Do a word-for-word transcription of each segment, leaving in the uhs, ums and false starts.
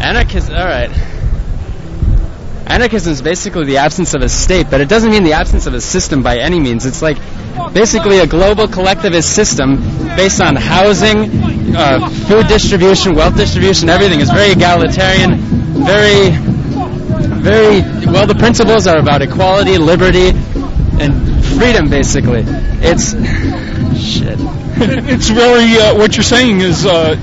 Anarchism, all right. Anarchism is basically the absence of a state, but it doesn't mean the absence of a system by any means. It's like basically a global collectivist system based on housing, uh, food distribution, wealth distribution, everything is very egalitarian, very, very, well, the principles are about equality, liberty, and freedom, basically. It's, shit. It's very, uh, what you're saying is uh,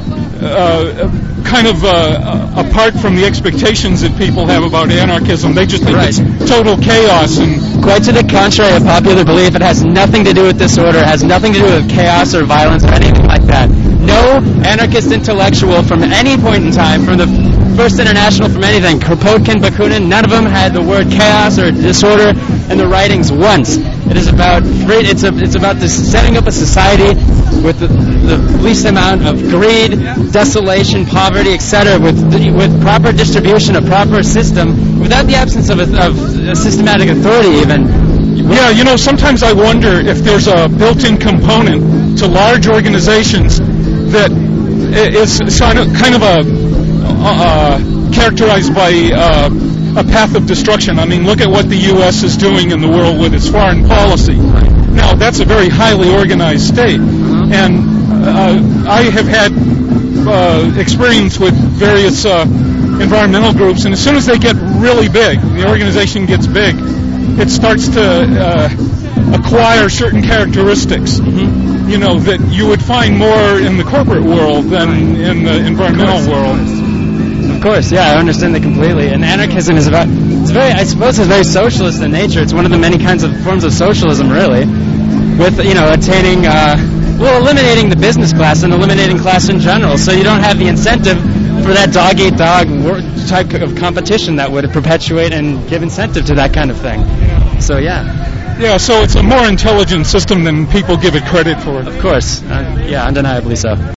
uh, kind of uh, apart from the expectations that people have about anarchism. They just think Right. it's total chaos. And Quite to the contrary of popular belief, it has nothing to do with disorder, it has nothing to do with chaos or violence or anything like that. No anarchist intellectual from any point in time, from the First International, from anything, Kropotkin, Bakunin, none of them had the word chaos or disorder in the writings once. It is about free, it's a, it's about this setting up a society with the, the least amount of greed, desolation, poverty, et cetera, with with proper distribution, a proper system, without the absence of a, of a systematic authority even. yeah, you know, sometimes I wonder if there's a built-in component to large organizations that is kind of, kind of a uh, characterized by uh, a path of destruction. I mean, look at what the U S is doing in the world with its foreign policy. Now, that's a very highly organized state, and uh, I have had uh, experience with various uh, environmental groups, and as soon as they get really big, the organization gets big, it starts to uh, acquire certain characteristics, mm-hmm. you know, that you would find more in the corporate world than in the environmental world. Of course, yeah, I understand that completely. And anarchism is about, it's very, I suppose it's very socialist in nature. It's one of the many kinds of forms of socialism, really, with, you know, attaining, uh, well, eliminating the business class and eliminating class in general. So you don't have the incentive for that dog-eat-dog type of competition that would perpetuate and give incentive to that kind of thing. So, yeah. Yeah, so it's a more intelligent system than people give it credit for. Of course. Uh, yeah, undeniably so.